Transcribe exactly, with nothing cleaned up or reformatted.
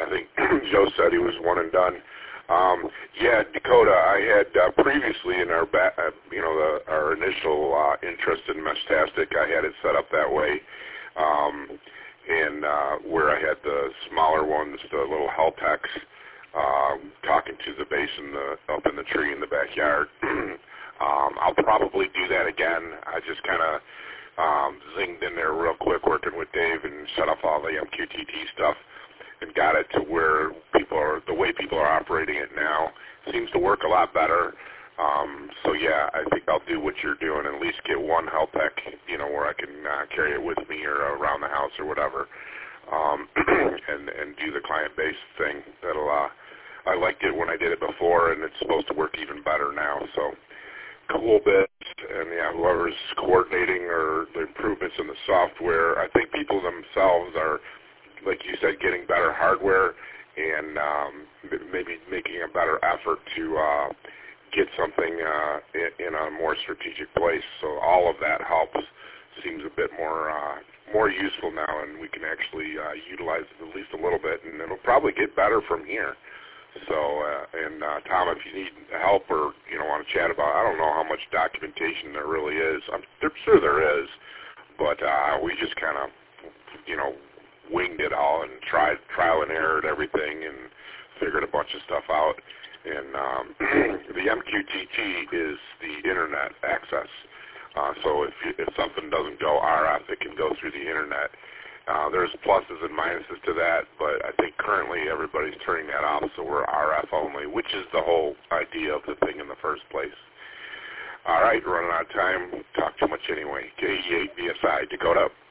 I think Joe said he was one and done. Um, yeah, Dakota, I had uh, previously in our, ba- uh, you know, the, our initial uh, interest in Meshtastic, I had it set up that way, um, and uh, where I had the smaller ones, the little Heltex, um, talking to the base in the, up in the tree in the backyard. um, I'll probably do that again. I just kind of um, zinged in there real quick working with Dave and set up all the M Q T T stuff and got it to where people are, the way people are operating it now seems to work a lot better. Um, so yeah, I think I'll do what you're doing, at least get one Heltec, you know, where I can uh, carry it with me or around the house or whatever, um, and, and do the client-based thing. That'll, uh, I liked it when I did it before, and it's supposed to work even better now. So cool bits, and yeah, whoever's coordinating or the improvements in the software, I think people themselves are, like you said, getting better hardware and um, maybe making a better effort to uh, get something uh, in, in a more strategic place. So all of that helps. Seems a bit more uh, more useful now, and we can actually uh, utilize it at least a little bit, and it'll probably get better from here. So, uh, and uh, Tom, if you need help or you know want to chat about, I don't know how much documentation there really is. I'm sure there is, but uh, we just kind of, you know, winged it all and tried trial and errored everything and figured a bunch of stuff out. And um, the M Q T T is the internet access. Uh, so if, you, if something doesn't go R F, it can go through the internet. Uh, there's pluses and minuses to that, but I think currently everybody's turning that off, so we're R F only, which is the whole idea of the thing in the first place. All right, running out of time. Talk too much anyway. K E eight B S I, Dakota.